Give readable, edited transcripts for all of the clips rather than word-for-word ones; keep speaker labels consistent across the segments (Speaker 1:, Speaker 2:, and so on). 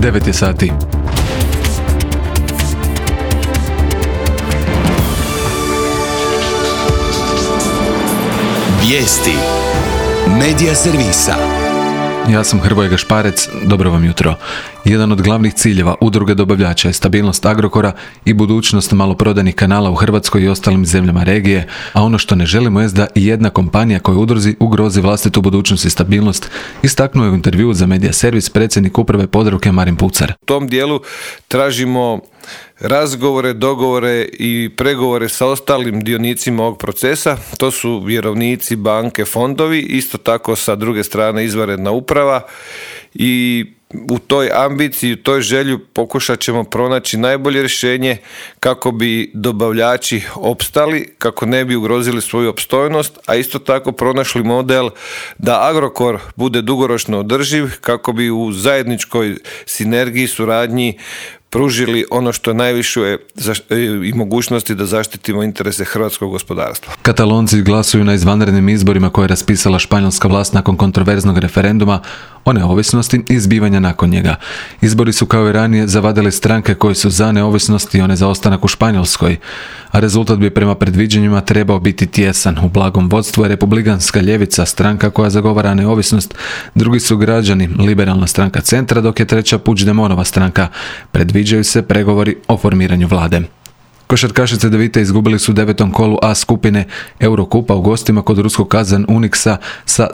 Speaker 1: 9 je sati.
Speaker 2: Vijesti Medija servisa.
Speaker 1: Ja sam Hrvoje Gašparec, dobro vam jutro. Jedan od glavnih ciljeva udruge dobavljača je stabilnost Agrokora i budućnost maloprodajnih kanala u Hrvatskoj i ostalim zemljama regije, a ono što ne želimo jest da i jedna kompanija koja udruzi ugrozi vlastitu budućnost i stabilnost, istaknuo je u intervjuu za Medija servis predsjednik uprave Podravke Marin Pucar.
Speaker 3: U tom dijelu tražimo razgovore, dogovore i pregovore sa ostalim dionicima ovog procesa. To su vjerovnici, banke, fondovi, isto tako sa druge strane izvanredna uprava i u toj ambiciji, u toj želju pokušat ćemo pronaći najbolje rješenje kako bi dobavljači opstali, kako ne bi ugrozili svoju opstojnost, a isto tako pronašli model da Agrokor bude dugoročno održiv, kako bi u zajedničkoj sinergiji, suradnji pružili ono što najviše i mogućnosti da zaštitimo interese hrvatskog gospodarstva.
Speaker 1: Katalonci glasuju na izvanrednim izborima koje je raspisala španjolska vlast nakon kontroverznog referenduma o neovisnosti i zbivanja nakon njega. Izbori su kao i ranije zavadili stranke koje su za neovisnost i one za ostanak u Španjolskoj, a rezultat bi prema predviđanjima trebao biti tjesan. U blagom vodstvu je republikanska ljevica, stranka koja zagovara neovisnost, drugi su građani, liberalna stranka Centra, dok je treća Puigdemontova stranka. Predviđaju se pregovori o formiranju vlade. Košarkaši Cedevite izgubili su u 9. kolu A skupine Eurokupa u gostima kod ruskog Kazan Uniksa sa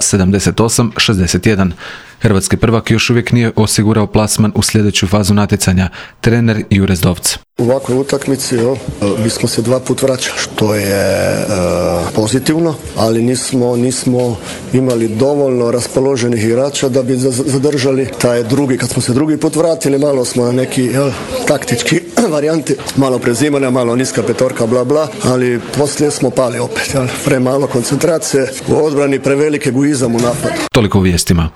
Speaker 1: 78-61. Hrvatski prvak još uvijek nije osigurao plasman u sljedeću fazu natjecanja. Trener Jure Zdovc.
Speaker 4: U ovakvoj utakmici bismo se 2 puta vraćali, što je pozitivno, ali nismo imali dovoljno raspoloženih igrača da bi zadržali taj drugi. Kad smo se drugi put vratili, malo smo na neki taktički varijanti, malo prezimanja, malo niska petorka, bla bla, ali poslije smo pali opet. Premalo koncentracije u odbrani, prevelike egoizam u napadu.
Speaker 1: Toliko u vijestima.